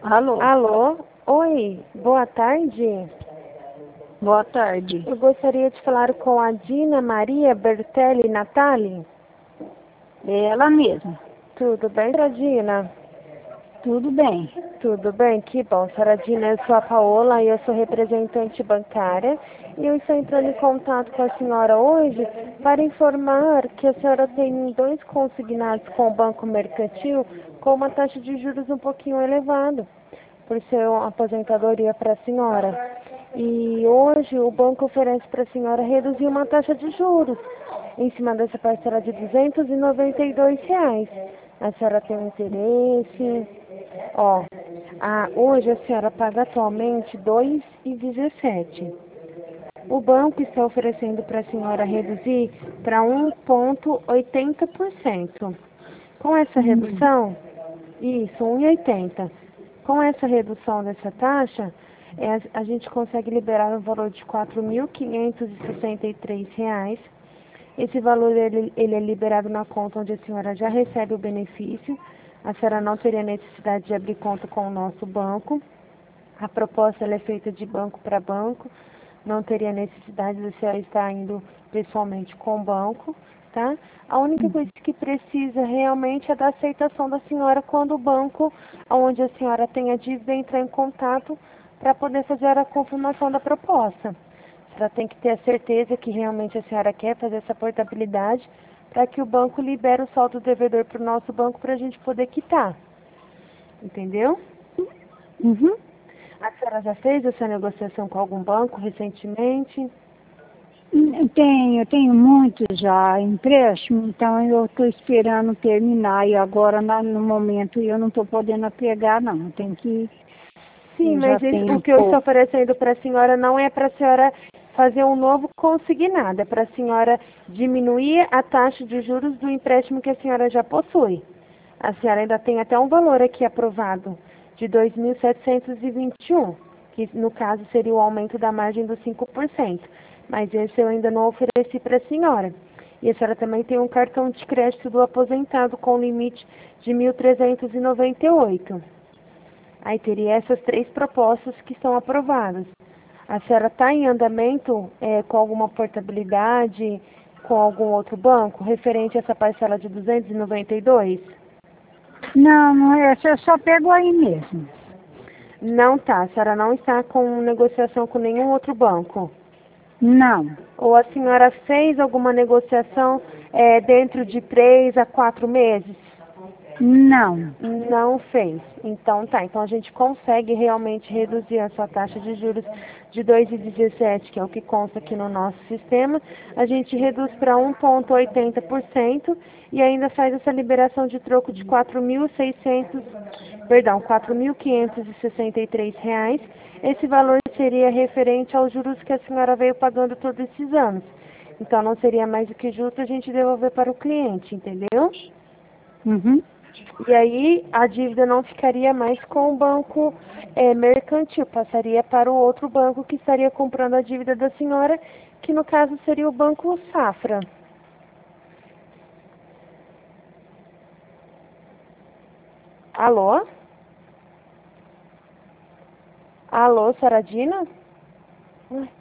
Alô, Alô? Oi, boa tarde. boa tarde. Eu gostaria de falar com a Dina Maria Bertelli Natali. É ela mesma. Tudo bem, senhora Dina? Tudo bem. Tudo bem, que bom. Senhora Dina, eu sou a Paola e eu sou representante bancária. E eu estou entrando em contato com a senhora hoje para informar que a senhora tem dois consignados com o Banco Mercantil com uma taxa de juros um pouquinho elevada, por ser uma aposentadoria para a senhora. E hoje o banco oferece para a senhora reduzir uma taxa de juros em cima dessa parcela de R$ 292. A senhora tem um interesse? Ó, hoje a senhora paga atualmente 2,17. O banco está oferecendo para a senhora reduzir para 1,80%. Com essa redução, isso, 1,80. Com essa redução dessa taxa, a gente consegue liberar um valor de R$ 4.563. Esse valor ele é liberado na conta onde a senhora já recebe o benefício. A senhora não teria necessidade de abrir conta com o nosso banco. A proposta ela é feita de banco para banco. Não teria necessidade de a senhora estar indo pessoalmente com o banco, tá? A única coisa que precisa realmente é da aceitação da senhora quando o banco onde a senhora tem a dívida entrar em contato para poder fazer a confirmação da proposta. A senhora tem que ter a certeza que realmente a senhora quer fazer essa portabilidade para que o banco libere o saldo devedor para o nosso banco para a gente poder quitar. Entendeu? Uhum. A senhora já fez essa negociação com algum banco recentemente? Tenho muito já empréstimo, então eu estou esperando terminar e agora no momento eu não estou podendo pegar não. Tem que Sim, eu já mas o tenho que eu estou pouco. oferecendo para a senhora não é para a senhora fazer um novo consignado, é para a senhora diminuir a taxa de juros do empréstimo que a senhora já possui. A senhora ainda tem até um valor aqui aprovado de 2.721, que no caso seria o aumento da margem dos 5%. Mas esse eu ainda não ofereci para a senhora. E a senhora também tem um cartão de crédito do aposentado com limite de 1.398. Aí teria essas três propostas que estão aprovadas. A senhora está em andamento com alguma portabilidade com algum outro banco referente a essa parcela de 292? Não, não é, eu só pego aí mesmo. Não tá. A senhora não está com negociação com nenhum outro banco? Não, Ou a senhora fez alguma negociação dentro de 3 a 4 meses? não. Não fez. Então tá. Então a gente consegue realmente reduzir a sua taxa de juros de 2,17, que é o que consta aqui no nosso sistema. A gente reduz para 1,80% e ainda faz essa liberação de troco de 4.563 reais. Esse valor seria referente aos juros que a senhora veio pagando todos esses anos. Então não seria mais do que justo a gente devolver para o cliente, entendeu? Uhum. E aí a dívida não ficaria mais com o banco mercantil, passaria para o outro banco que estaria comprando a dívida da senhora, que no caso seria o Banco Safra. Alô? Alô, Saradina?